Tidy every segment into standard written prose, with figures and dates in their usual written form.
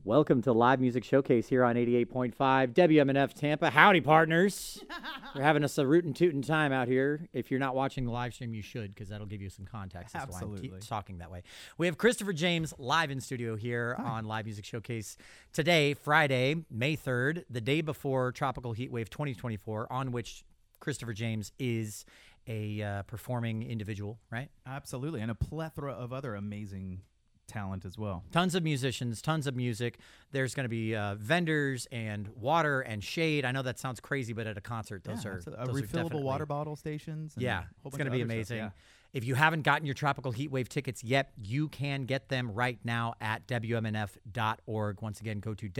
Welcome to Live Music Showcase here on 88.5 WMNF Tampa. Howdy, partners. We're having us a rootin' tootin' time out here. If you're not watching the live stream, you should, because that'll give you some context as to why I'm talking that way. We have Christopher James live in studio here on Live Music Showcase today, Friday, May 3rd, the day before Tropical Heat Wave 2024, on which Christopher James is a performing individual, right? Absolutely, and a plethora of other amazing talent as well. Tons of musicians, tons of music. There's going to be vendors and water and shade. I know that sounds crazy, but at a concert, those are refillable water bottle stations. And it's going to be amazing. Yeah. If you haven't gotten your Tropical Heat Wave tickets yet, you can get them right now at WMNF.org. Once again, go to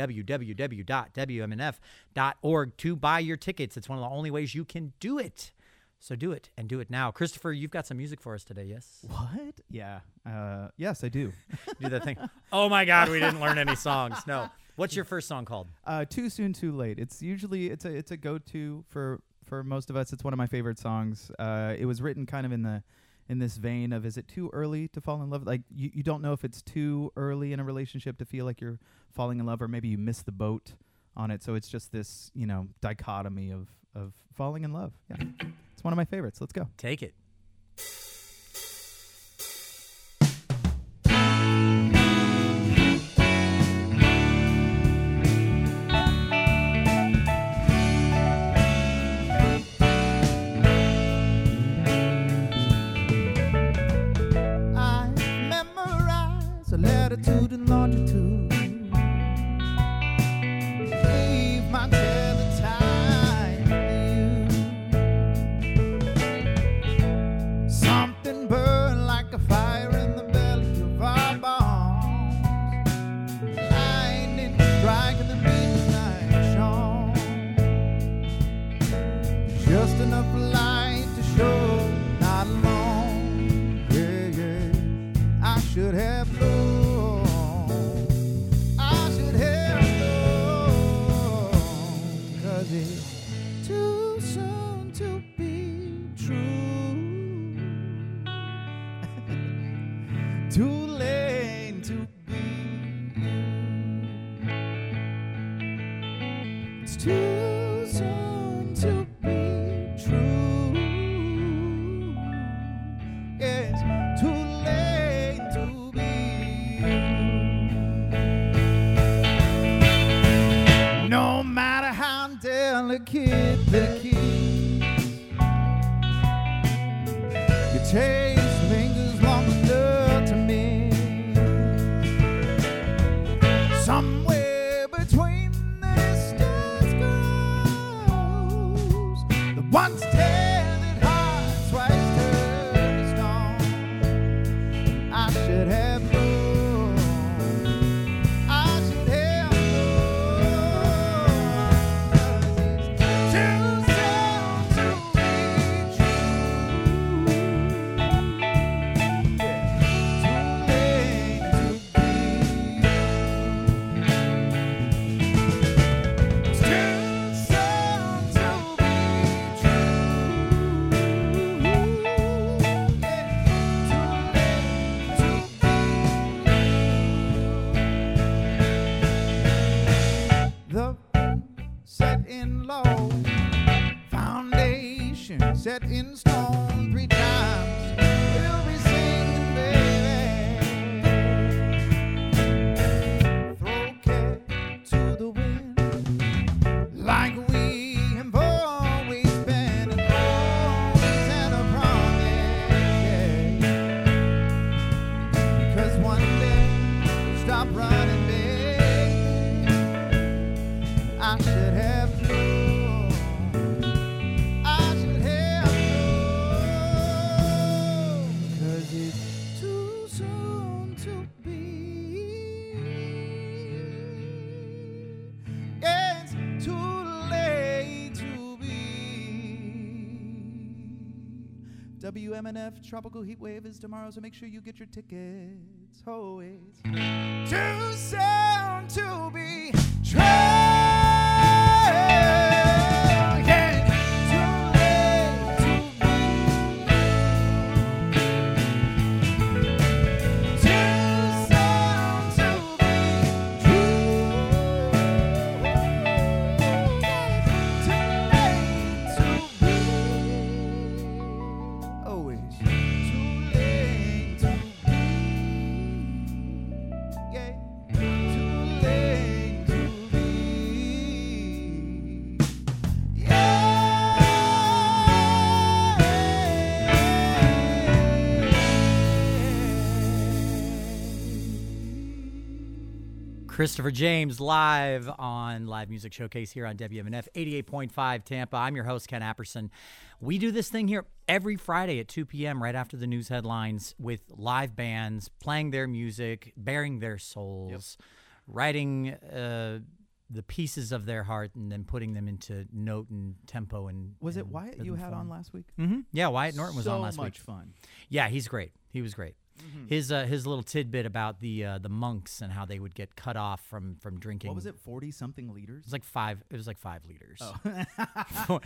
www.WMNF.org to buy your tickets. It's one of the only ways you can do it. So do it, and do it now. Christopher, you've got some music for us today, yes? What? Yeah. Yes, I do. Do that thing. Oh, my God, we didn't learn any songs. No. What's your first song called? Too Soon, Too Late. It's usually, it's a go-to for most of us. It's one of my favorite songs. It was written kind of in this vein of, is it too early to fall in love? Like, you don't know if it's too early in a relationship to feel like you're falling in love, or maybe you missed the boat on it. So it's just this, dichotomy of falling in love. Yeah. It's one of my favorites. Let's go. Take it. I memorize a latitude and longitude. Leave my tether tied to you. Something burn like a fire in the belly of our bones. Lightning striking the midnight shone. Just enough light to show not alone. Yeah, yeah. I should have known. I should have known. 'Cause it's too soon to be true. Too late to be you. It's too soon to be true. It's too late to be you. No matter how delicate the keys, your taste lingers long enough to me. Somewhere between the distance goes the once tethered heart, twice turned to stone. I should have known. I should have known. 'Cause it's too soon to be true. Yeah, too late to be. It's too soon to be true. Yeah, too late to be. The set in low, foundation set in stone 3 times. We'll be singing, baby. Throw care to the wind, like we have always been, and always had a promise. Yeah. 'Cause one day we'll stop running, baby. I should have known. I should have known. 'Cause it's too soon to be. It's too late to be. WMNF Tropical Heat Wave is tomorrow, so make sure you get your tickets. Oh, it's too soon to be true. Yeah, too late to be. Too soon to be true. Christopher James live on Live Music Showcase here on WMNF 88.5 Tampa. I'm your host, Ken Apperson. We do this thing here every Friday at 2 p.m. right after the news headlines with live bands playing their music, bearing their souls, writing the pieces of their heart and then putting them into note and tempo. And was it Wyatt you had on last week? Mm-hmm. Yeah, Wyatt Norton was on last week. So much fun. Yeah, he's great. He was great. Mm-hmm. His little tidbit about the monks and how they would get cut off from drinking. What was it? 40-something liters? It was like 5. It was like 5 liters. Oh.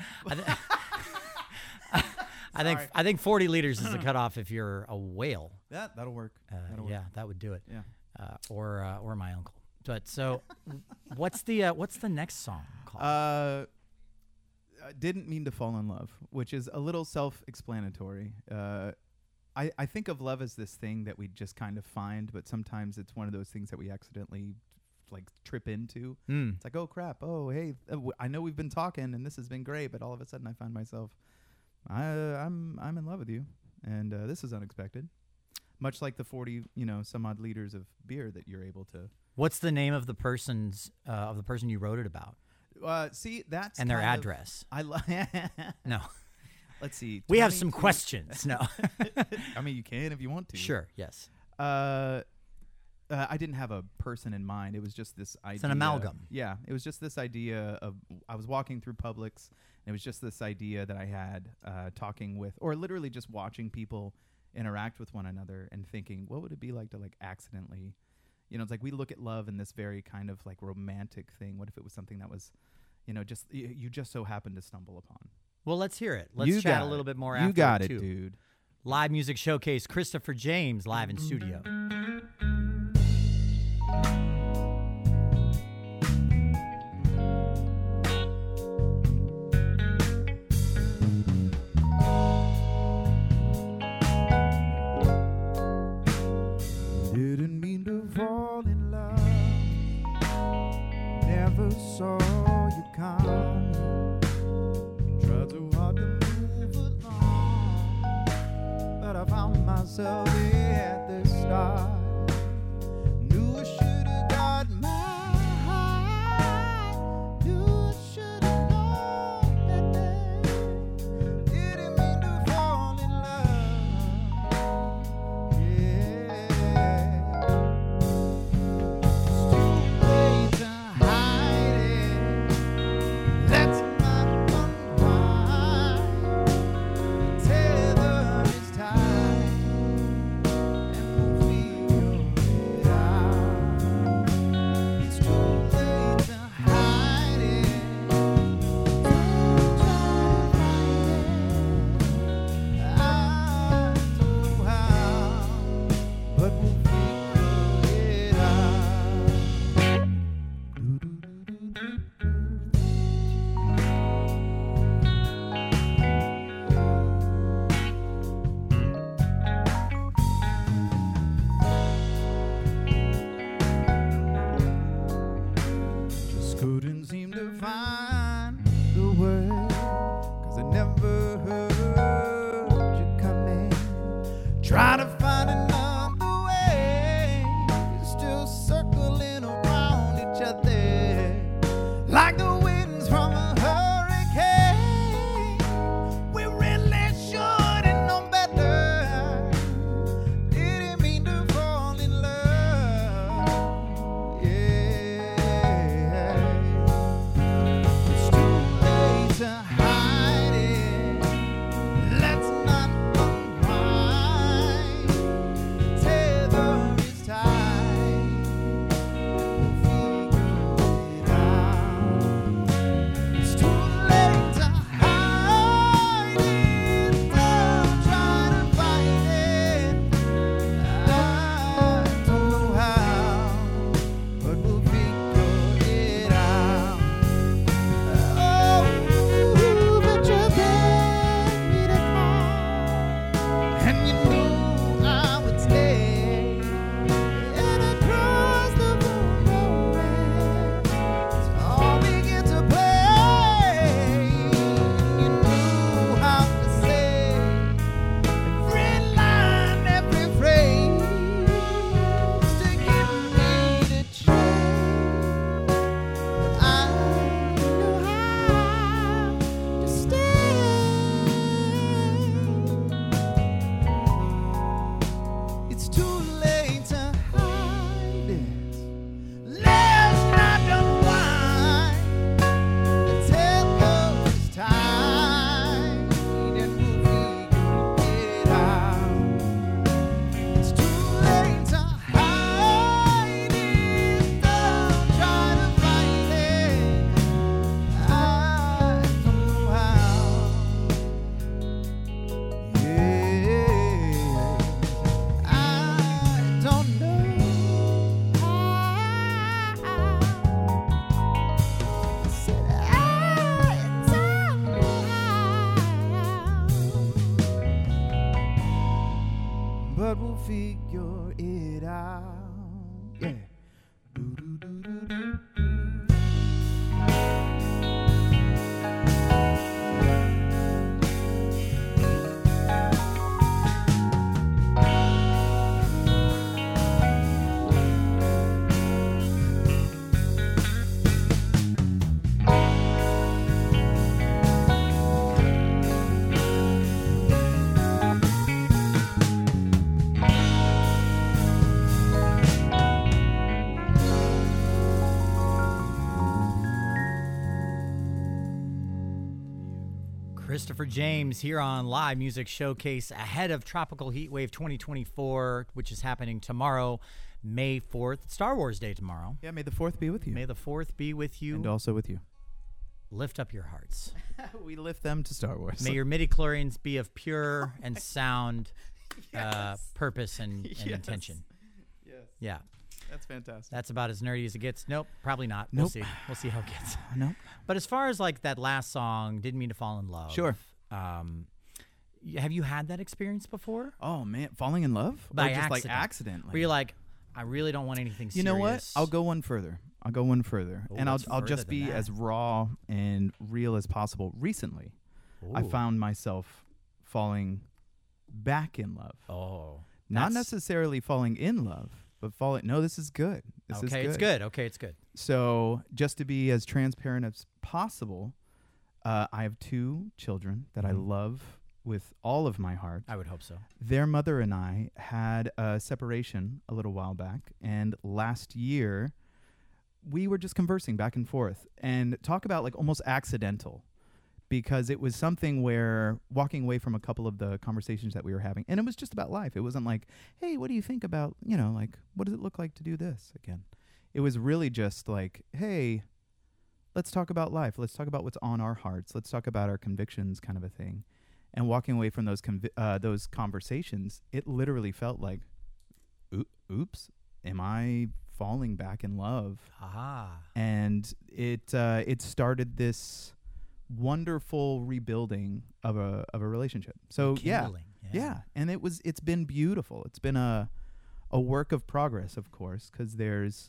I think 40 liters is the cutoff if you're a whale. That'll work. Yeah, that would do it. Yeah. Or my uncle. But so, what's the next song called? Didn't Mean to Fall in Love, which is a little self-explanatory. I think of love as this thing that we just kind of find, but sometimes it's one of those things that we accidentally like trip into. It's like, oh crap, oh hey, I know we've been talking and this has been great, but all of a sudden I find myself, I'm in love with you, and this is unexpected. Much like the 40 some odd liters of beer that you're able to. What's the name of the person you wrote it about? See, that's and their address. No. Let's see. We have some questions. No. I mean, you can if you want to. Sure. Yes. I didn't have a person in mind. It was just this idea. It's an amalgam. Yeah. It was just this idea of, I was walking through Publix, and it was just this idea that I had talking with, or literally just watching people interact with one another and thinking, what would it be like to like accidentally, it's like we look at love in this very kind of like romantic thing. What if it was something that was, just you just so happened to stumble upon? Well, let's hear it. Let's chat a little bit more after. You got it, dude. Live Music Showcase, Christopher James live in studio. Didn't mean to fall in love. Never saw you coming. Tried too hard to move along, but I found myself at the start. Knew I should have got my heart. Knew I should have known better. Didn't mean to fall in love. Yeah. It's too late to hide it. Let's not unwind. The tether is tied, and we'll figure it out. It's too late to hide it. Don't try to find it. I don't know how, but we'll figure it out. Just couldn't seem to find the word, 'cause I never heard you coming. Try to find another way, still circling around each other like the winds from a hurricane. We really should have known better. Didn't mean to fall in love. Yeah. Christopher James here on Live Music Showcase ahead of Tropical Heatwave 2024, which is happening tomorrow, May 4th. Star Wars Day tomorrow. Yeah, may the 4th be with you. May the 4th be with you. And also with you. Lift up your hearts. We lift them to Star Wars. May your midi-chlorians be of pure and sound purpose and intention. Yes. Yeah. That's fantastic. That's about as nerdy as it gets. Nope, probably not. Nope. We'll see. We'll see how it gets. Nope. But as far as like that last song, Didn't Mean to Fall in Love. Sure. Have you had that experience before? Oh, man. Falling in love? By or just accident. like accidentally? Where you're like, I really don't want anything serious. You know what? I'll go one further. Oh, and I'll further just than be that. as raw and real as possible. Recently, I Ooh. found myself falling back in love. Oh. Not That's- necessarily falling in love, but falling. No, this is good. This is Okay, it's good. Okay, it's good. So, just to be as transparent as possible, I have 2 children that I love with all of my heart. I would hope so. Their mother and I had a separation a little while back, and last year we were just conversing back and forth and talk about like almost accidental, because it was something where walking away from a couple of the conversations that we were having, and it was just about life. It wasn't like, hey, what do you think about, like, what does it look like to do this again? It was really just like, hey, let's talk about life. Let's talk about what's on our hearts. Let's talk about our convictions, kind of a thing. And walking away from those conversations, it literally felt like, oops, am I falling back in love? Ah. And it started this wonderful rebuilding of a relationship. So Rekindling, yeah, and it's been beautiful. It's been a work of progress, of course, because there's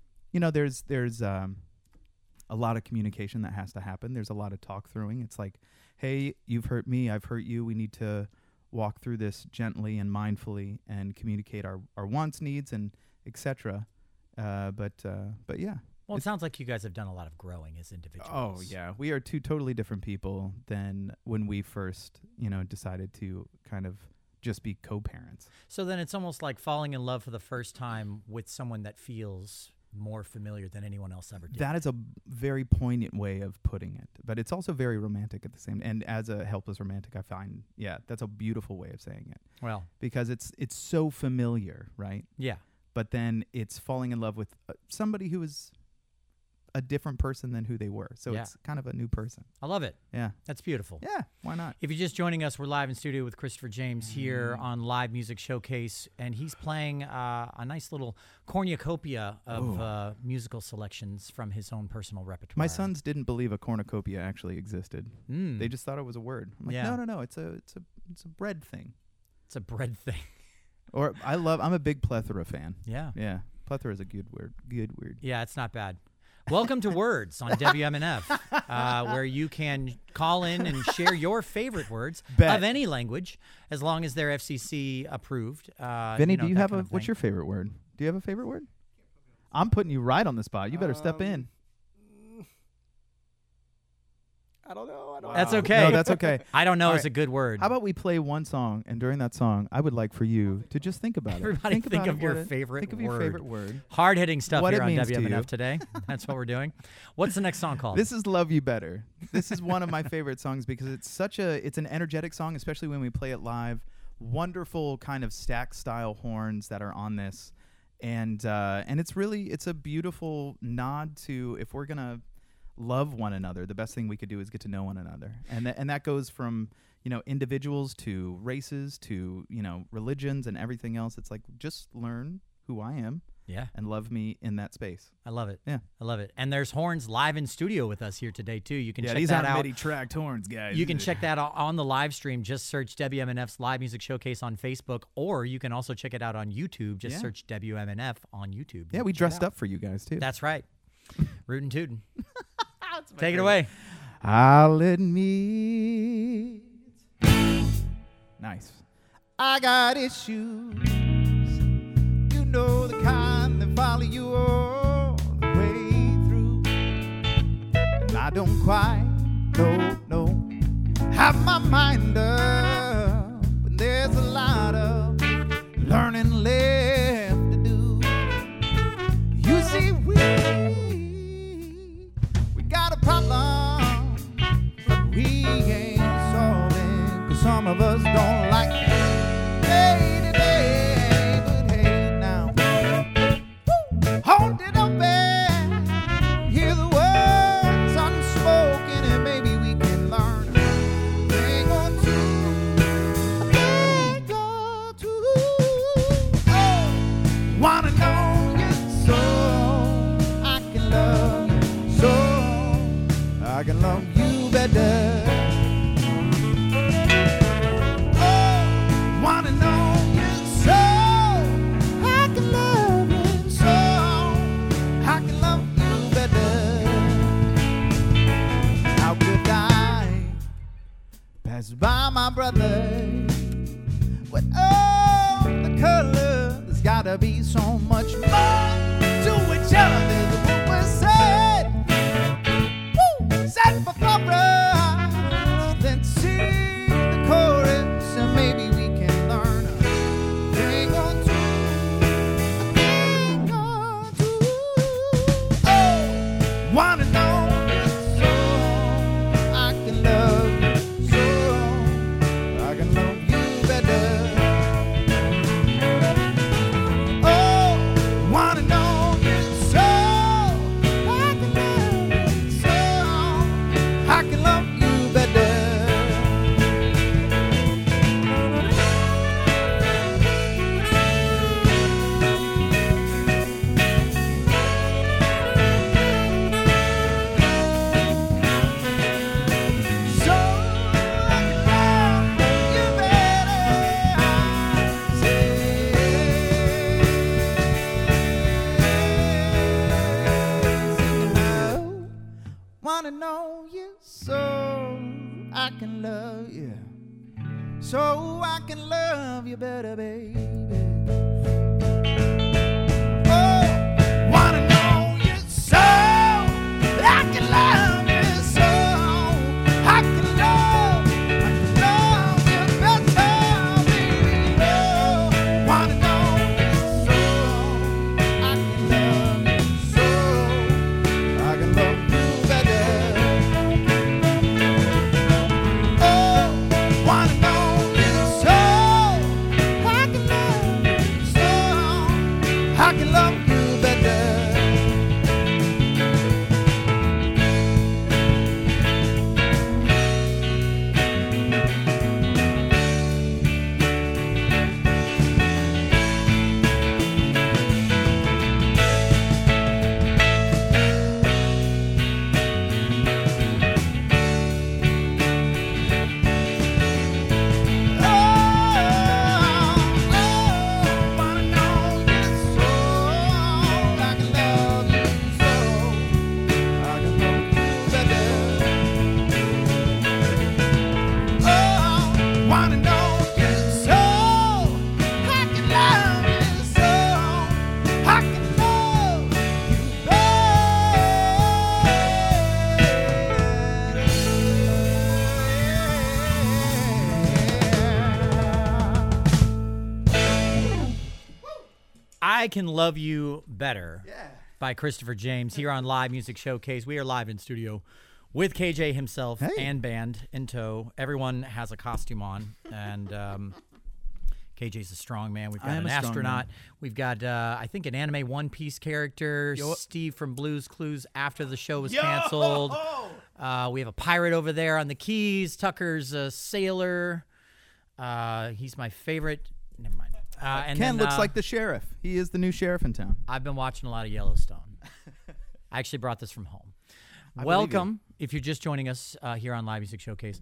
a lot of communication that has to happen. There's a lot of talk throughing. It's like, hey, you've hurt me, I've hurt you. We need to walk through this gently and mindfully and communicate our wants, needs, and etc. But yeah. Well, it sounds like you guys have done a lot of growing as individuals. Oh yeah, we are 2 totally different people than when we first, decided to kind of just be co-parents. So then it's almost like falling in love for the first time with someone that feels more familiar than anyone else ever did. That is a very poignant way of putting it, but it's also very romantic at the same. And as a helpless romantic, I find, that's a beautiful way of saying it, Well, because it's so familiar, right? yeah. But then it's falling in love with somebody who is a different person than who they were. So Yeah. it's kind of a new person. I love it. Yeah. That's beautiful. Yeah. Why not? If you're just joining us, we're live in studio with Christopher James here on Live Music Showcase, and he's playing a nice little cornucopia of musical selections from his own personal repertoire. My sons didn't believe a cornucopia actually existed. Mm. They just thought it was a word. I'm like, Yeah. no, it's a bread thing. It's a bread thing. Or I'm a big plethora fan. Yeah. Yeah. Plethora is a good word. Good word. Yeah, it's not bad. Welcome to Words on WMNF, where you can call in and share your favorite words of any language, as long as they're FCC approved. Vinny, do you have what's your favorite word? Do you have a favorite word? I'm putting you right on the spot. You better step in. I don't know. That's okay. No, that's okay. I don't know All is right. a good word. How about we play one song, and during that song, I would like for you to just think about it. Everybody think about of it, your what it- favorite Think of your word. favorite word. Hard-hitting stuff What here it on means to you. WMNF today. That's what we're doing. What's the next song called? This is Love You Better. This is one of my favorite songs because it's an energetic song, especially when we play it live. Wonderful kind of stack style horns that are on this. And it's a beautiful nod to, if we're going to love one another, the best thing we could do is get to know one another. And that goes from, individuals to races to, religions and everything else. It's like, just learn who I am. Yeah. And love me in that space. I love it. Yeah. I love it. And there's horns live in studio with us here today, too. You can check these that aren't out. MIDI-tracked horns, guys. You can check that out on the live stream. Just search WMNF's Live Music Showcase on Facebook, or you can also check it out on YouTube. Just search WMNF on YouTube. Yeah, we dressed up for you guys, too. That's right. Rootin' tootin'. Take it away. I'll admit. Nice. I got issues. You know the kind that follow you all the way through. And I don't quite, no, have my mind up. But there's a lot of learning left to do. You see, we got a problem, but we ain't brother. With all the color, there's gotta be so much more to each other than what was said. Woo! Said before us, then sing the chorus, and maybe we can learn a thing or two. Oh, wanna know you so I can love you so I can love you better. Oh, wanna know you so I can love you so I can love you better. So I can love you better. Wanna know you so I can love you, so I can love you better, baby. Oh, wanna know you so I can love you, so I can love you better, baby. Oh, wanna know you so I can love you, so I can love you better. Oh, wanna know you so I can love you, so I can love you better. Wanna know you so I can love you so I can love you better. Oh, wanna know you so I can love you so I can love you better. I Can Love You Better Yeah. by Christopher James here on Live Music Showcase. We are live in studio with KJ himself Hey. and band in tow. Everyone has a costume on, and KJ's a strong man. We've got I am an a strong astronaut. man. We've got, I think, an anime One Piece character. Yo. Steve from Blue's Clues after the show was canceled. We have a pirate over there on the keys. Tucker's a sailor. He's my favorite. Never mind. And Ken then, looks like the sheriff. He is the new sheriff in town. I've been watching a lot of Yellowstone. I actually brought this from home. believe Welcome, if you're just joining us here on Live Music Showcase.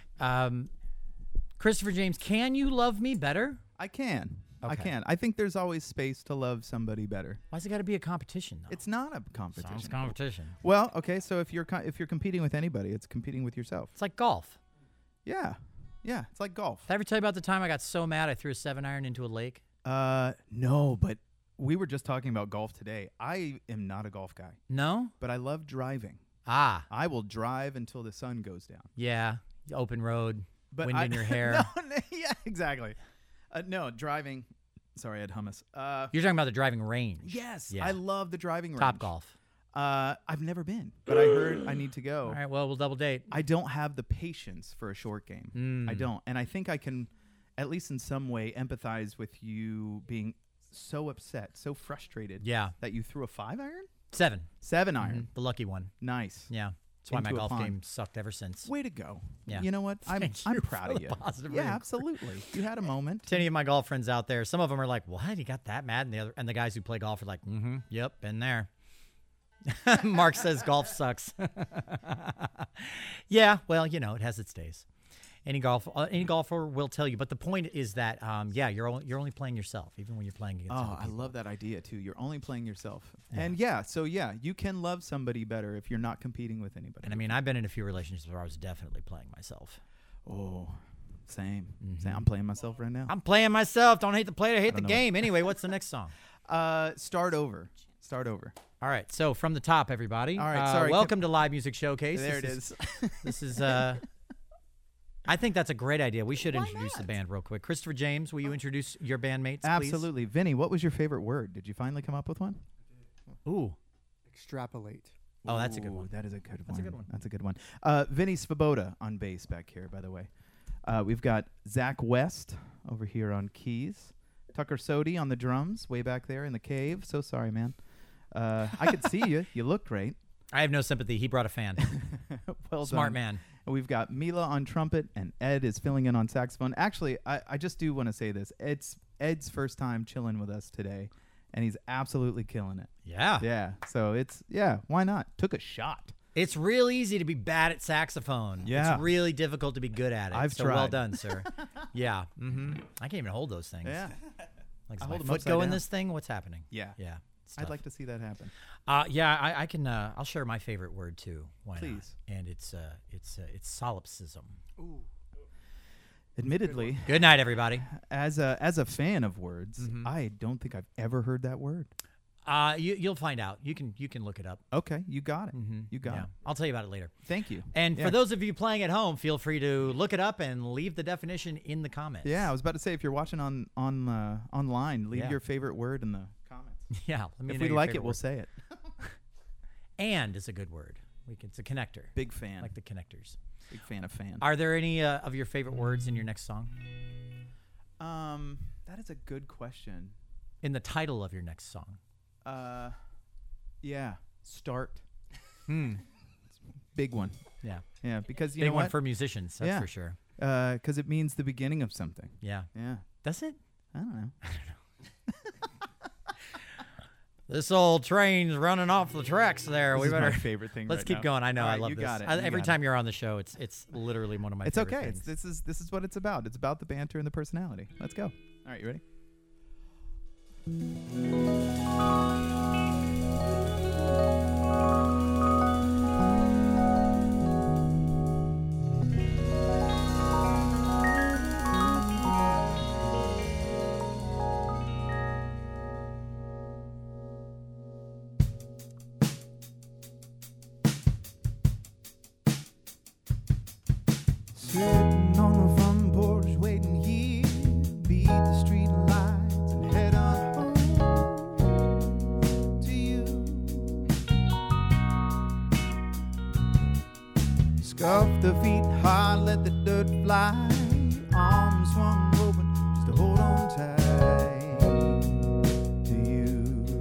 Christopher James, can you love me better? I can. I Okay. can. I think there's always space to love somebody better. Why's it got to be a competition, though? It's not a competition. Sounds competition. Well, okay, so if you're competing with anybody, it's competing with yourself. It's like golf. Yeah. Yeah, it's like golf. Did I ever tell you about the time I got so mad I threw a 7-iron into a lake? No, but we were just talking about golf today. I am not a golf guy, No? but I love driving. Ah, I will drive until the sun goes down. yeah. Open road, But wind I, in your hair. No, yeah, exactly. No, driving. Sorry, I had hummus. You're talking about the driving range. Yes, Yeah. I love the driving range. Top golf. I've never been, but I heard I need to go. All right, well, we'll double date. I don't have the patience for a short game. I don't. And I think I can, at least in some way, empathize with you being so upset, so frustrated Yeah. that you threw a 5-iron? 7. 7-iron. The lucky one. Nice. Yeah. That's why my Into a golf pond. game sucked ever since. Way to go. Yeah. You know what? I'm Thank you proud for of the you. positive Yeah, reinforcement. absolutely. You had a moment. To any of my golf friends out there, some of them are like, "What? You got that mad?" And the guys who play golf are like, "Mm-hmm, yep, been there." Mark says golf sucks. Yeah, well, you know, it has its days. Any golfer will tell you. But the point is that, yeah, you're only playing yourself, even when you're playing against other Oh, I people. love that idea too. You're only playing yourself. Yeah. And yeah, you can love somebody better if you're not competing with anybody. And I mean, I've been in a few relationships where I was definitely playing myself. Oh, Same. I'm playing myself right now. I'm playing myself. Don't hate the player, hate the game. Anyway, what's the next song? Start over. Start over. All right. So from the top, everybody. All right. Sorry. Welcome to Live Music Showcase. There it is. This is. I think that's a great idea. We should introduce the band real quick. Christopher James, will you introduce your bandmates, please? Absolutely. Vinny, what was your favorite word? Did you finally come up with one? Ooh. Extrapolate. Oh, that's a good one. That is a good one. That's a good one. That's a good one. Vinny Svoboda on bass back here, by the way. We've got Zach West over here on keys. Tucker Sodi on the drums, way back there in the cave. So sorry, man. I could see you. You look great. I have no sympathy. He brought a fan. Well Smart done. man. We've got Mila on trumpet, and Ed is filling in on saxophone. Actually, I just do want to say this. It's Ed's first time chilling with us today, and he's absolutely killing it. Yeah. Yeah. So why not? Took a shot. It's real easy to be bad at saxophone. Yeah. It's really difficult to be good at it. I've so well tried. done, sir. Yeah. Mm-hmm. I can't even hold those things. Yeah. Like, I is my hold 'em foot upside go in down. this thing? What's happening? Yeah. Yeah. I'd like to see that happen. Yeah, I can. I'll share my favorite word too. Why Please. not? And it's solipsism. Ooh. Admittedly, Good night, everybody. as a fan of words, Mhm. I don't think I've ever heard that word. You'll find out. You can look it up. Okay, you got it. Mm-hmm. You got it. I'll tell you about it later. Thank you. And Yeah. for those of you playing at home, feel free to look it up and leave the definition in the comments. Yeah, I was about to say, if you're watching online, leave Yeah. your favorite word in the comments. Yeah. Let me If know we your like favorite it, we'll word. say it. And is a good word. It's a connector. Big fan. Like the connectors. Big fan of fan. Are there any of your favorite words in your next song? That is a good question. In the title of your next song? Yeah, start. Hmm. Big one. Yeah. Yeah, because you Big know one what? for musicians, that's Yeah. for sure. Because it means the beginning of something. Yeah. Yeah. Does it? I don't know. This old train's running off the tracks there. This We is better. my favorite thing. Let's right keep now. going. I know. All I right, love you this. got it. Every time you're on the show, it's literally one of my It's favorite okay. things. This is what it's about. It's about the banter and the personality. Let's go. All right, you ready? Sitting on the front porch waiting here, beat the street lights and head on home to you. Scuff the feet hard, let the dirt fly. Arms swung open just to hold on tight to you.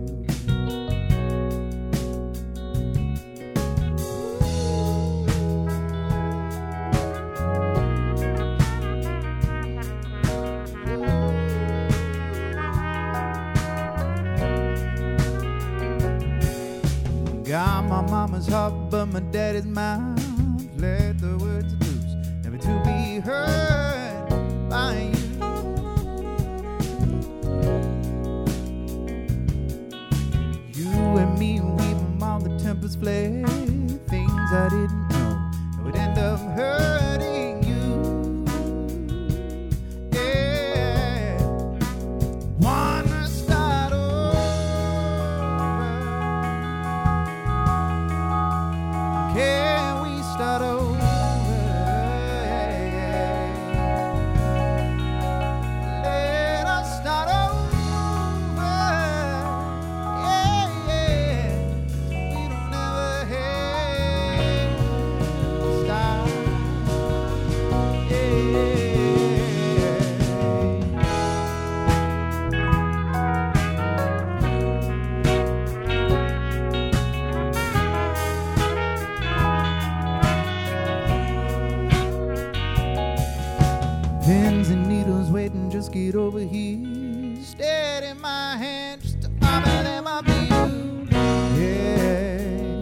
Got my mama's heart, but my daddy's mouth. Let the words loose, never to be heard by you. You and me, weaving all the tempers flare. Things I didn't know that would end up hurting you. Yeah, wanna start over. Can we start over? Let us start over. Yeah, yeah. We don't ever have to stop. Yeah. Pins and needles waiting, just get over here. Steady my hand, just to honor them up to you. Yeah.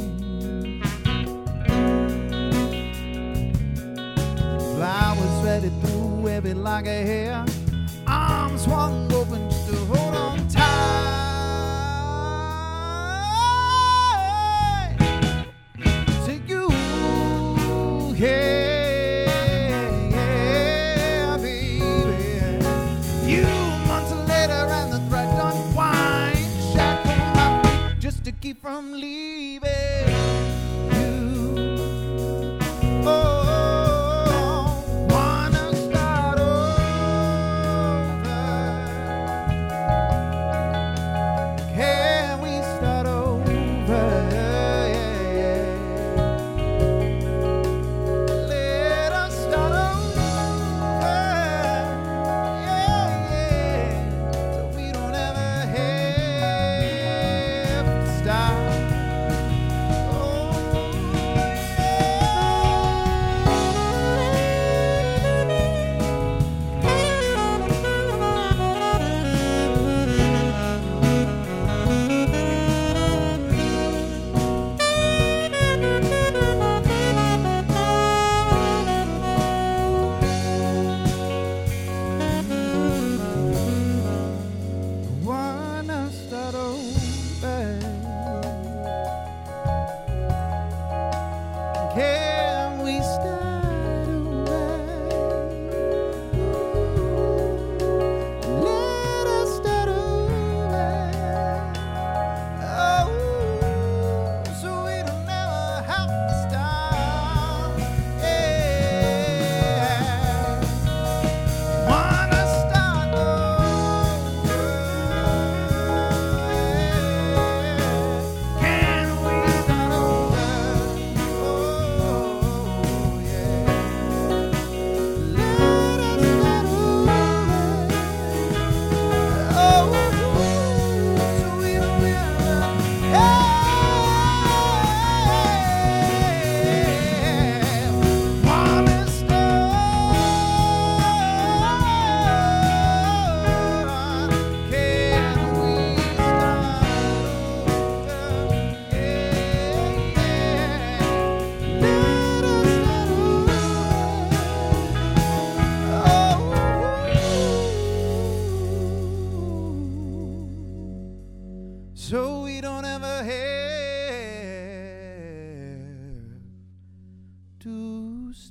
Flowers ready through every lock of hair. Arms swung open just to hold on tight to you. Yeah. me from leaving you. Oh, wanna start over. Can we start over? Let us start over. So we don't ever have to stop. Wanna start over? Can we start over? Let us start over. Oh, so we don't ever have to stop. Yeah. Wanna start over? Can we start over? Oh, yeah. Let us start over. Oh, so we don't ever wanna start. Can we start over? Let us start over. So we don't ever have to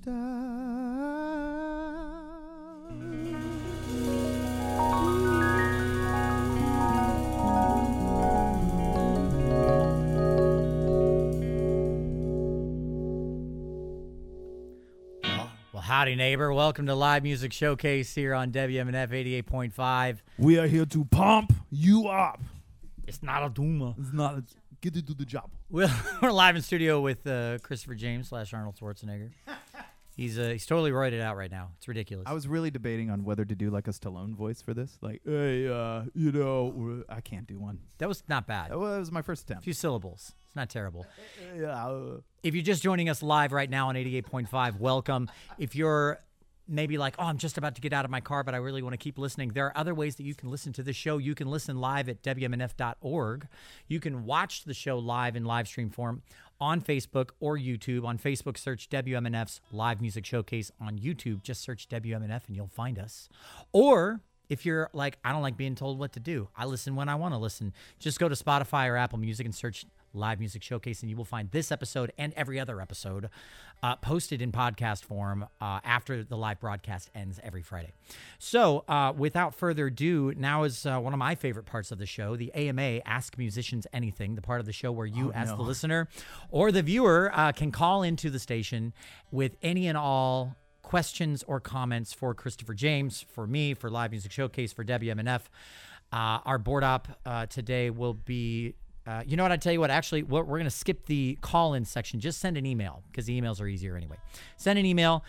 Well, howdy, neighbor. Welcome to Live Music Showcase here on WMNF 88.5. We are here to pump you up. It's not a Duma. It's not get to do the job. We're live in studio with Christopher James / Arnold Schwarzenegger. He's totally roided out right now. It's ridiculous. I was really debating on whether to do like a Stallone voice for this. Like, hey, you know, I can't do one. That was not bad. That was my first A attempt. few syllables. It's not terrible. Yeah. If you're just joining us live right now on 88.5, welcome. If you're maybe like, oh, I'm just about to get out of my car, but I really want to keep listening, there are other ways that you can listen to the show. You can listen live at WMNF.org. You can watch the show live in live stream form on Facebook or YouTube. On Facebook, search WMNF's Live Music Showcase. On YouTube, just search WMNF and you'll find us. Or if you're like, I don't like being told what to do, I listen when I want to listen, just go to Spotify or Apple Music and search Live Music Showcase, and you will find this episode and every other episode posted in podcast form after the live broadcast ends every Friday. So without further ado, now is one of my favorite parts of the show, the AMA, Ask Musicians Anything, the part of the show where you, as the listener or the viewer, can call into the station with any and all questions or comments for Christopher James, for me, for Live Music Showcase, for WMNF. Our board op today will be... you know what? I tell you what, actually, we're going to skip the call-in section. Just send an email because the emails are easier anyway. Send an email,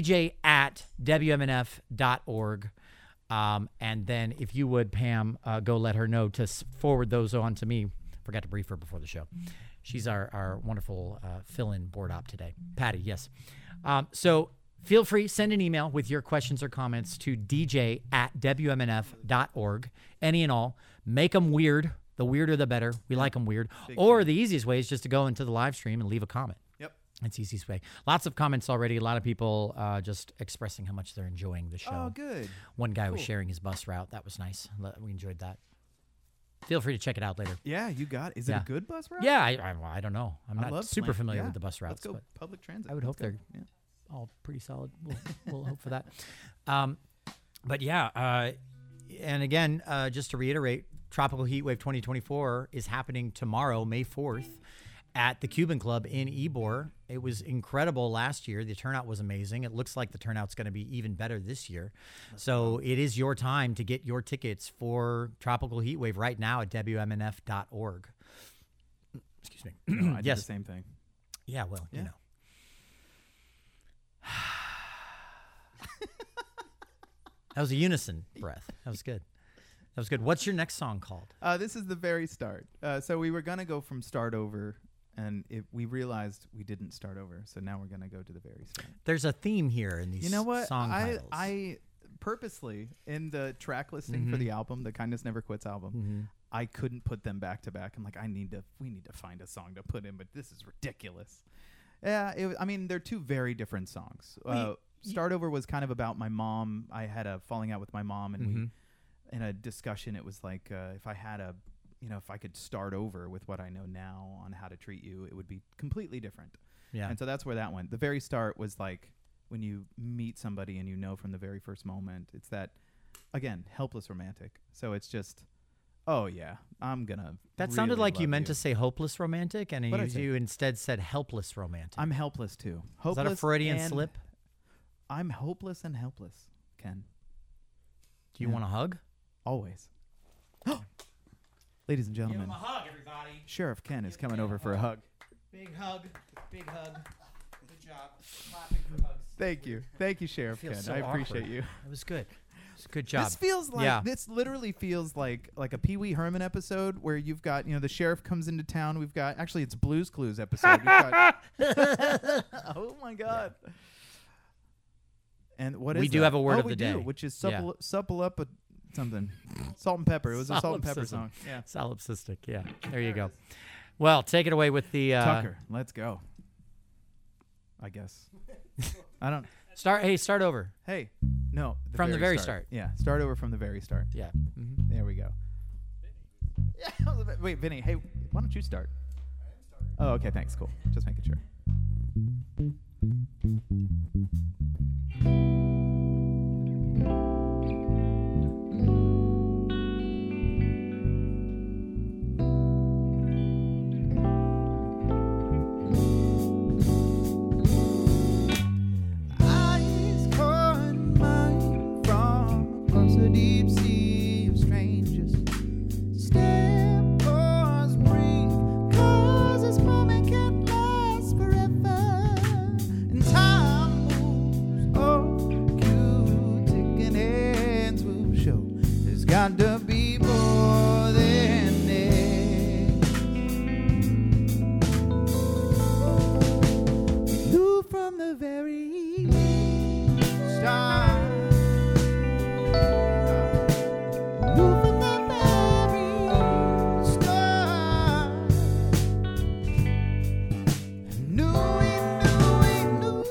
dj@wmnf.org. And then if you would, Pam, go let her know to forward those on to me. Forgot to brief her before the show. She's our wonderful fill-in board op today. Patty, yes. So feel free, send an email with your questions or comments to dj@wmnf.org. Any and all. Make them weird. The weirder, the better. We like them weird. Or the easiest way is just to go into the live stream and leave a comment. Yep. That's the easiest way. Lots of comments already. A lot of people just expressing how much they're enjoying the show. Oh, good. One guy was sharing his bus route. That was nice. We enjoyed that. Feel free to check it out later. Yeah, you got it. Is it a good bus route? Yeah, I don't know. I'm not super familiar with the bus routes. Let's go public transit. I would hope they're all pretty solid. We'll hope for that. But yeah, and again, just to reiterate, Tropical Heatwave 2024 is happening tomorrow, May 4th, at the Cuban Club in Ybor. It was incredible last year. The turnout was amazing. It looks like the turnout's going to be even better this year. So it is your time to get your tickets for Tropical Heatwave right now at WMNF.org. Excuse me. No, I did the same thing. Yeah, well, you know. That was a unison breath. That was good. That was good. What's your next song called? This is The Very Start. So we were going to go from Start Over, and we realized we didn't start over. So now we're going to go to The Very Start. There's a theme here in these song titles. I purposely, in the track listing for the album, the Kindness Never Quits album, I couldn't put them back to back. I'm like, we need to find a song to put in, but this is ridiculous. Yeah, they're two very different songs. Start Over was kind of about my mom. I had a falling out with my mom, and we, in a discussion, it was like, if I could start over with what I know now on how to treat you, it would be completely different. Yeah. And so that's where that went. The Very Start was like when you meet somebody and you know from the very first moment. It's that, again, helpless romantic. So it's just, oh yeah, I'm gonna. That sounded like you meant to say hopeless romantic, and you instead said helpless romantic. I'm helpless too. Is that a Freudian slip? I'm hopeless and helpless, Ken. Do you want a hug? Always. Ladies and gentlemen. Give him a hug, everybody. Sheriff Ken is coming over for a hug. Big hug. Big hug. Good job. Clapping for hugs. Thank you. Thank you, Sheriff Ken. So I appreciate awkward. you. It was good. Good job. This feels like this literally feels like a Pee Wee Herman episode where you've got, the sheriff comes into town. We've got, actually it's Blue's Clues episode. We've got, oh my God. Yeah. And what is we do have a word of the day, which is supple up something. Salt and pepper. It was a salt and pepper song. Yeah. Solipsistic. Yeah. There you go. Well, take it away with the Tucker. Let's go. I guess. I don't start over. Hey. No. From the very start. Yeah. Start over from the very start. Yeah. Mm-hmm. There we go. Yeah. Wait, Vinny. Hey, why don't you start? Oh, okay. Thanks. Cool. Just making sure. Got to be more than this. Knew from the very start. Knew from the very start. Knew it, knew.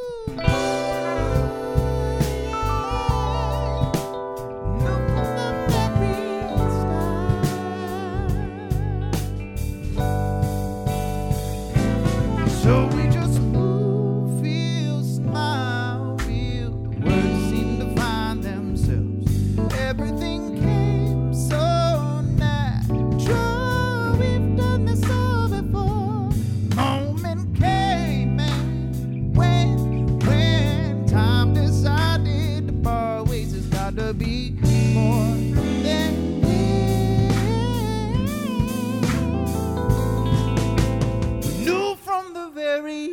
So we just move, feel, smile, feel. The words seem to find themselves. Everything came so natural. We've done this all before. Moment came and when time decided to part ways, there's got to be more than very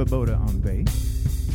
Svoboda on bass.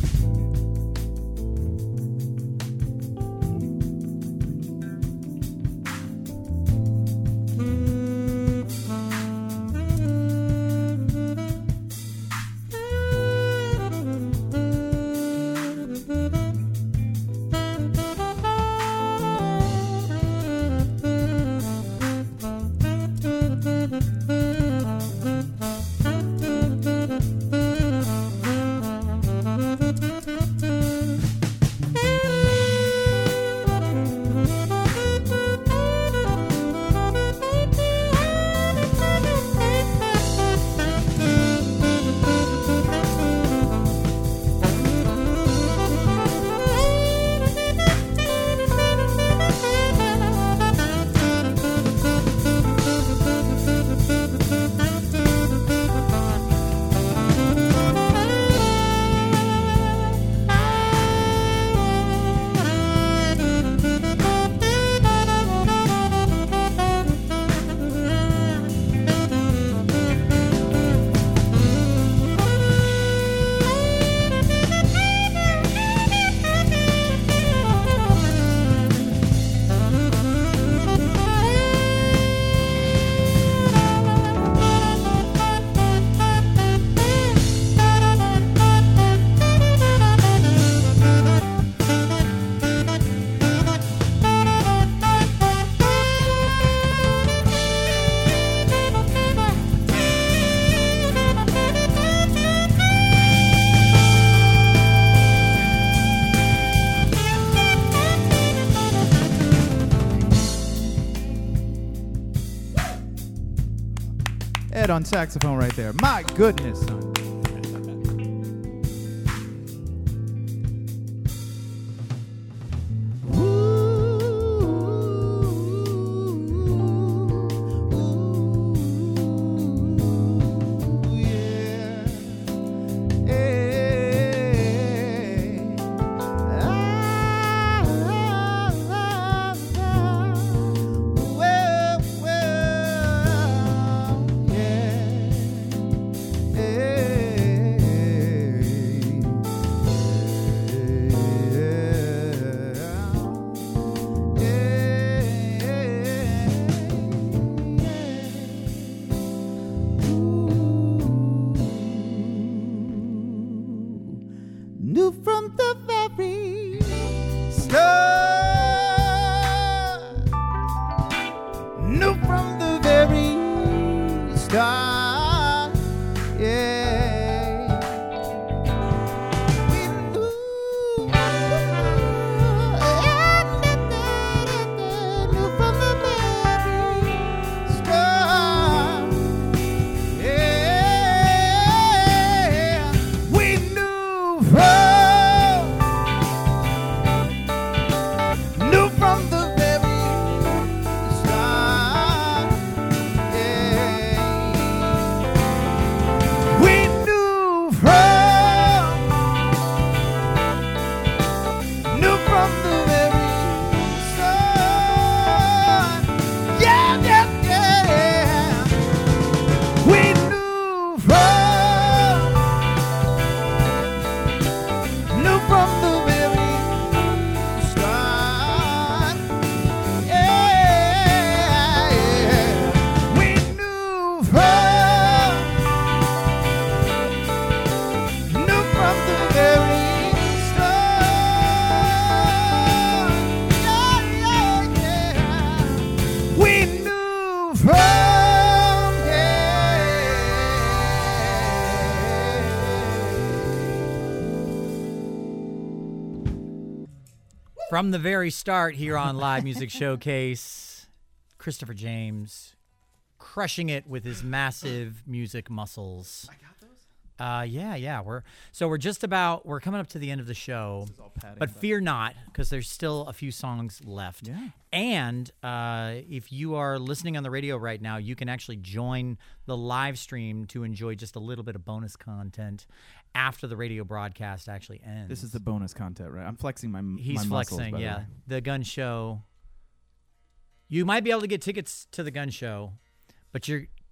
Ed on saxophone right there. My goodness, son. Knew from the very start. Knew from the very start. Yeah. We knew. Knew from the very start. Yeah. We knew from. From the very start here on Live Music Showcase, Christopher James crushing it with his massive music muscles. I got those? Yeah. We're coming up to the end of the show, but fear not, because there's still a few songs left. Yeah. And if you are listening on the radio right now, you can actually join the live stream to enjoy just a little bit of bonus content after the radio broadcast actually ends. This is the bonus content, right? I'm flexing my He's my flexing, muscles, yeah. The gun show. You might be able to get tickets to the gun show, but you're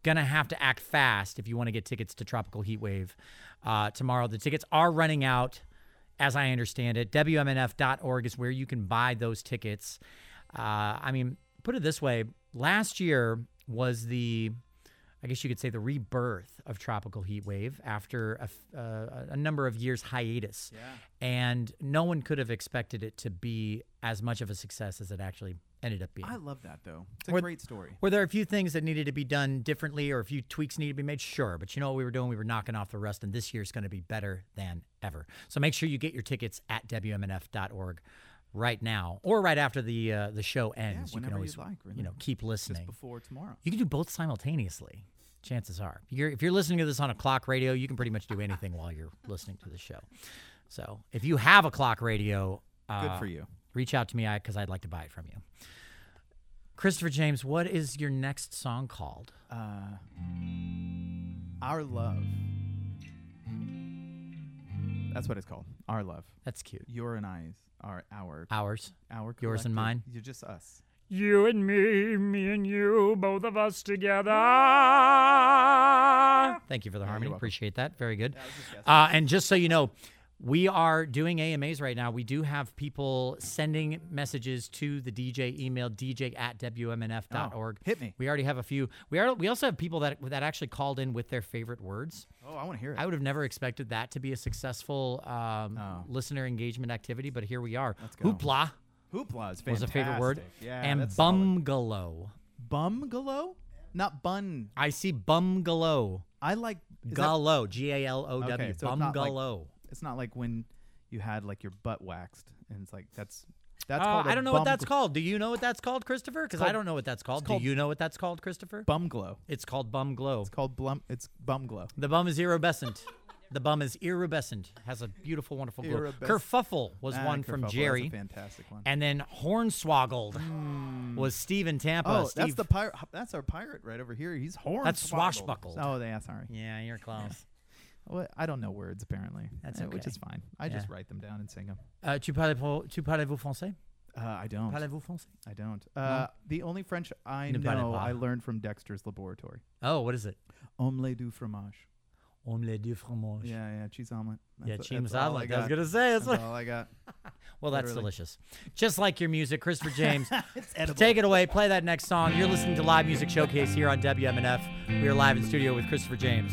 going to have to act fast if you want to get tickets to Tropical Heat Wave tomorrow. The tickets are running out, as I understand it. WMNF.org is where you can buy those tickets. I mean, put it this way. Last year was I guess you could say the rebirth of Tropical Heat Wave after a number of years hiatus. Yeah. And no one could have expected it to be as much of a success as it actually ended up being. I love that, though. It's a great story. Were there a few things that needed to be done differently or a few tweaks needed to be made? Sure. But you know what we were doing? We were knocking off the rust, and this year's going to be better than ever. So make sure you get your tickets at WMNF.org right now or right after the show ends. Yeah, you can always really. Keep listening. Just before tomorrow. You can do both simultaneously. Chances are. If you're listening to this on a clock radio, you can pretty much do anything while you're listening to the show. So if you have a clock radio, good for you. Reach out to me because I'd like to buy it from you. Christopher James, what is your next song called? Our Love. That's what it's called. Our Love. That's cute. Your and I's are our. Ours. Our Yours and mine. You're just us. You and me and you, both of us together. Thank you for the harmony. Appreciate that. Very good. And just so you know, we are doing AMAs right now. We do have people sending messages to the DJ email, dj@WMNF.org. Hit me. We already have a few. We also have people that actually called in with their favorite words. Oh, I want to hear it. I would have never expected that to be a successful listener engagement activity, but here we are. Let's go. Hoopla. Hoopla is fantastic. Was a favorite word. Yeah, and that's bungalow. Bungalow? Not bun. I see bungalow. I like Gallow. Galow. Okay, so Bungalow. It's not like when you had like your butt waxed, and it's like that's called. I don't know what that's called. Do you know what that's called, Christopher? Because I don't know what that's called. Do called you know what that's called, Christopher? Bum glow. It's called bum glow. It's called It's bum glow. The bum is iridescent. The bum is iridescent. Has a beautiful, wonderful glow. Kerfuffle was one from Jerry. That's a fantastic one. And then Hornswoggled was Steve in Tampa. Oh, Steve, that's the pirate. That's our pirate right over here. He's Hornswoggled. That's Swashbuckled. Oh, yeah, sorry. Yeah, you're close. Well, I don't know words apparently. That's okay. Which is fine. I just write them down and sing them. Tu parlez-vous français? I don't. Parlez-vous français? I don't. No? The only French I Ne parlez know pas. I learned from Dexter's Laboratory. Oh, what is it? Omelette du fromage. Omelette du fromage. Yeah, cheese omelet. Cheese omelet. I was going to say. That's all I got. Well, that's delicious. Just like your music, Christopher James. It's edible. Take it away. Play that next song. You're listening to Live Music Showcase here on WMNF. We are live in studio with Christopher James.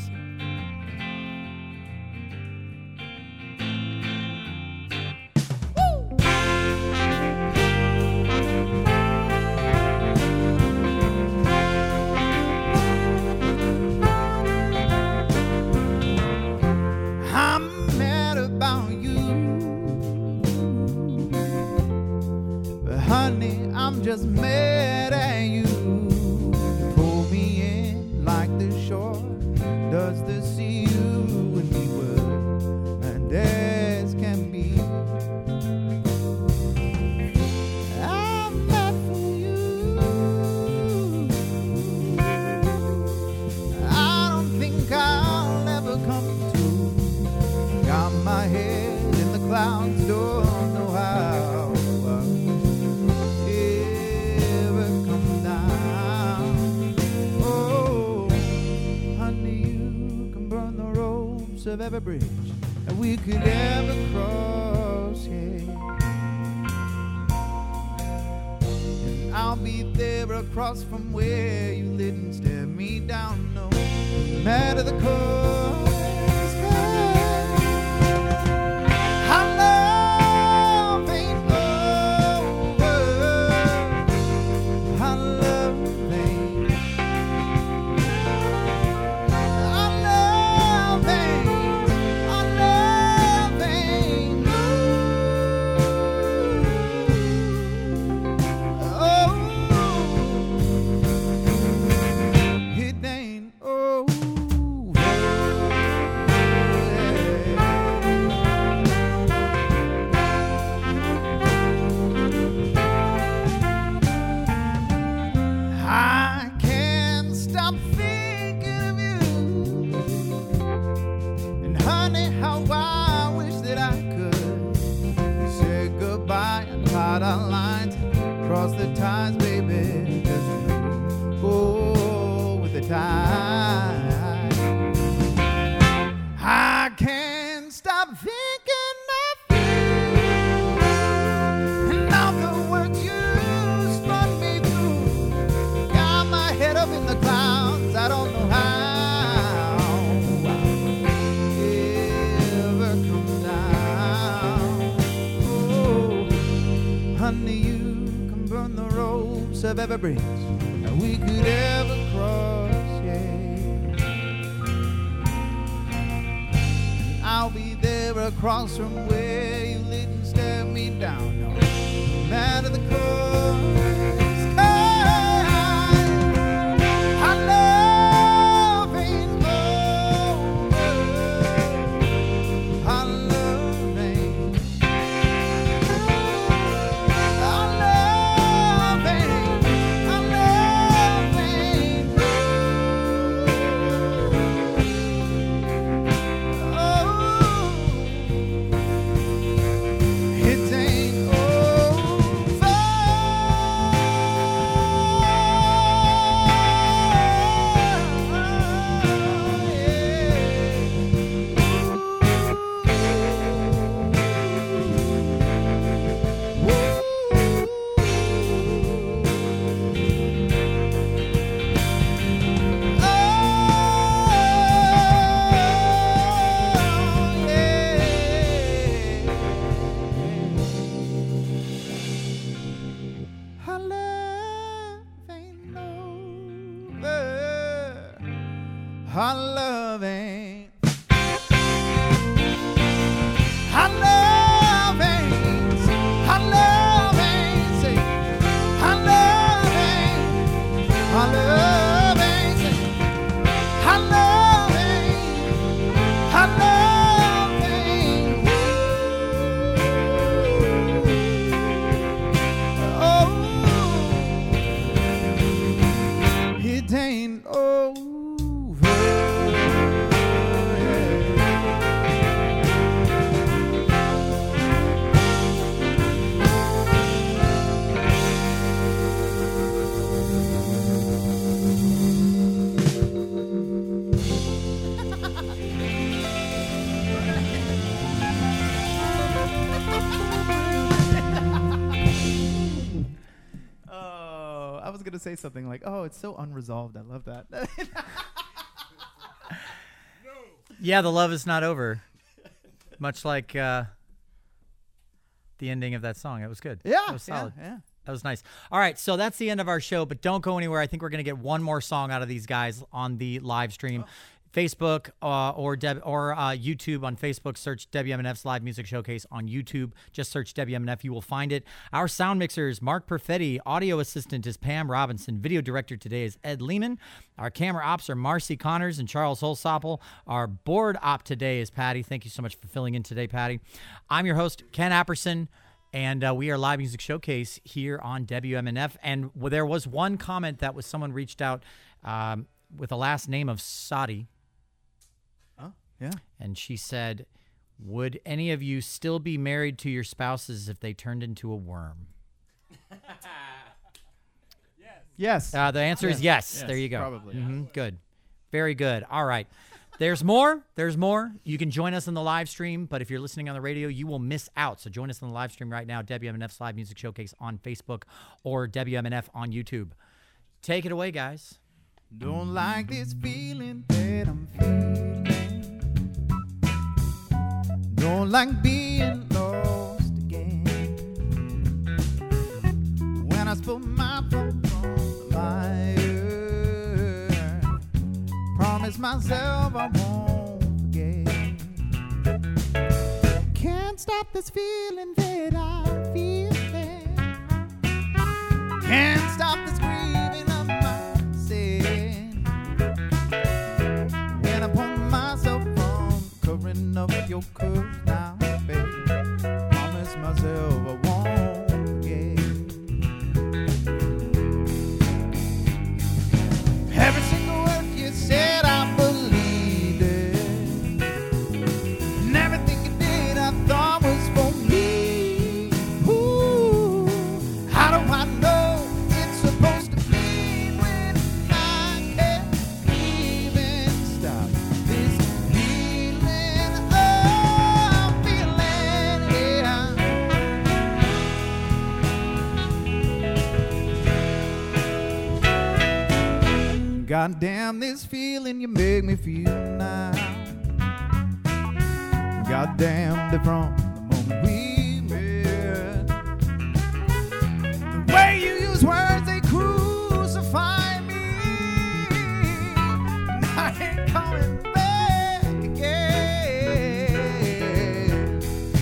I'm mad about you, but honey, I'm just mad at you. You pull me in like the shore does the sea. You and me were and as can be. I'm mad for you. I don't think I'll ever come to. Got my head in the clouds, don't know how I'll ever come down. Oh, honey, you can burn the ropes of every bridge that we could ever cross, yeah. And I'll be there across from where you lit and stare me down, no matter the cost. Our love ain't over. Our love ain't. Our love ain't. Our love ain't. Oh, it ain't over. I can't stop thinking of you. And honey, how I wish that I could say goodbye and tie our lines, cross the ties, baby. Just oh, with a time. I can't stop thinking of you and all the words you spun me through. Got my head up in the clouds, I don't know how I'll ever come down. Oh, honey, you can burn the ropes of every bridge that we could ever cross, yeah. I'll be there across from where you lit and stared me down. No matter the cost. Our love ain't over. Our love ain't. Our love ain't. Our love ain't. Oh, it ain't over. Our love ain't over. Our love ain't. Our love ain't. Our love ain't. Say, our love ain't. Our love ain't. Say, our love ain't. Our love ain't. Oh, it ain't over. Oh, I was gonna say something like, "Oh, it's so unresolved." I love that. Yeah, the love is not over. Much like the ending of that song. It was good. Yeah, That was solid. yeah. That was nice. All right, so that's the end of our show, but don't go anywhere. I think we're going to get one more song out of these guys on the live stream. Facebook or YouTube. On Facebook, search WMNF's Live Music Showcase. On YouTube, just search WMNF. You will find it. Our sound mixer is Mark Perfetti. Audio assistant is Pam Robinson. Video director today is Ed Lehman. Our camera ops are Marcy Connors and Charles Holsopple. Our board op today is Patty. Thank you so much for filling in today, Patty. I'm your host, Ken Apperson. And we are Live Music Showcase here on WMNF. And there was one comment that was someone reached out with the last name of Sadi. Yeah. And she said, would any of you still be married to your spouses if they turned into a worm? Yes. The answer is yes. There you go. Probably. Good. Very good. All right. There's more. There's more. You can join us on the live stream, but if you're listening on the radio, you will miss out. So join us on the live stream right now, WMNF's Live Music Showcase on Facebook or WMNF on YouTube. Take it away, guys. Don't like this feeling that I'm feeling. Don't like being lost again. When I spill my foot on my earth, promise myself I won't forget. Can't stop this feeling that I'm feeling. Can't stop this grieving of myself. When I pull myself from covering up your curves now, baby, promise myself I won't forget. Every single word you said, I believed it. And everything you did, I thought was for me. Ooh, how do I know it's Goddamn, this feeling you make me feel now. Goddamn, from the moment we met. The way you use words, they crucify me. I ain't coming back again.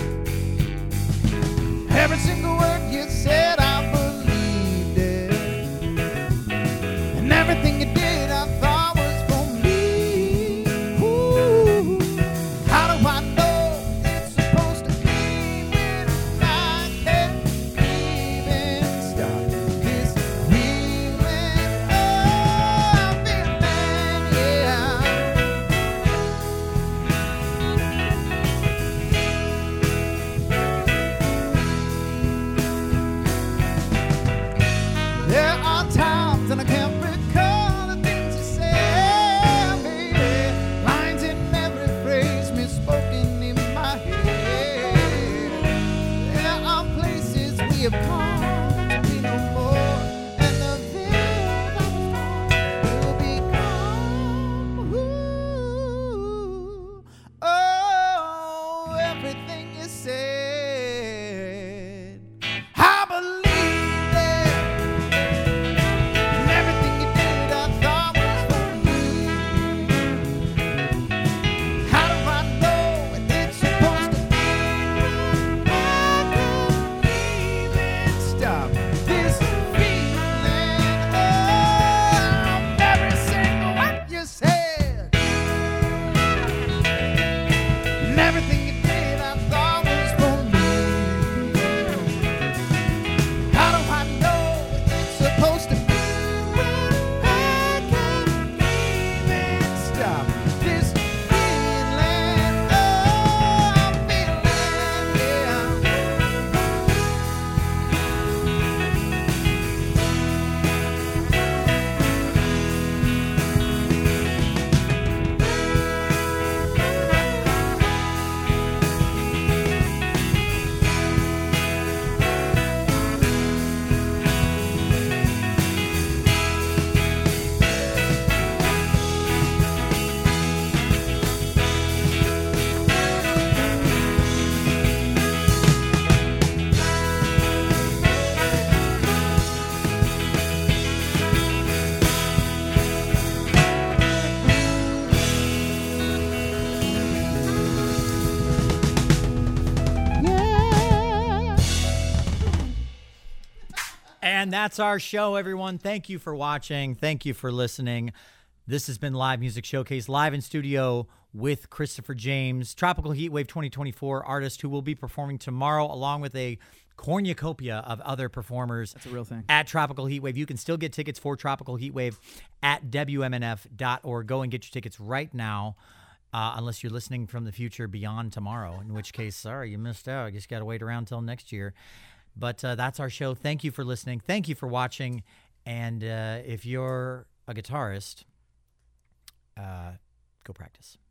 Every single word you said, I believed it. And everything you did, I thought was for me. Ooh, how do I know it's supposed to be when I can't even stop this feeling? Oh, feeling, yeah. There are times and I can't recall the things you said, baby. Lines in every phrase misspoken in my head. There are places we have come to be no more, and the veil that was torn will become. Ooh, oh, everything you said, I believed it. And everything you did, I thought was for me. How do I know what it's supposed to be? I can't even stop this feeling. Oh, every single word you said, and everything you did, I thought was for me. How do I know what it's supposed to be? I can't even stop this feeling. Oh, I'm feeling, yeah. And that's our show, everyone. Thank you for watching. Thank you for listening. This has been Live Music Showcase, live in studio with Christopher James, Tropical Heatwave 2024 artist who will be performing tomorrow along with a cornucopia of other performers. That's a real thing. At Tropical Heatwave. You can still get tickets for Tropical Heatwave at WMNF.org. Go and get your tickets right now, unless you're listening from the future beyond tomorrow, in which case, sorry, you missed out. You just got to wait around till next year. But that's our show. Thank you for listening. Thank you for watching. And if you're a guitarist, go practice.